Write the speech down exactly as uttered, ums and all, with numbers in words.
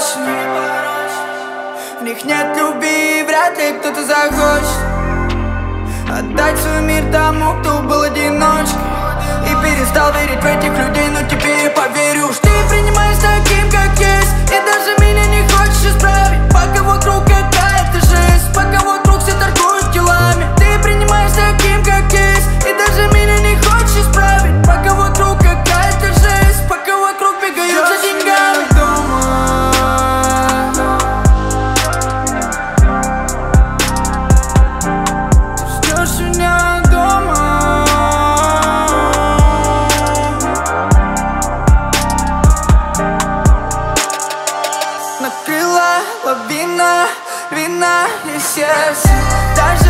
порочны. В них нет любви, и вряд ли кто-то захочет отдать свой мир тому, кто был одиночкой и перестал верить в этих людей. Но теперь я поверю, уж ты принимаешь таким, как есть, и даже меня не хочешь исправить. Пока вокруг какая-то жесть, пока вокруг все торгуют телами. Ты принимаешь таким, как есть, и даже меня не хочешь исправить. Пока вокруг какая-то жесть, пока вокруг бегают за деньгами. Ждешь меня дома, накрыла лавина, вина и сердце. Даже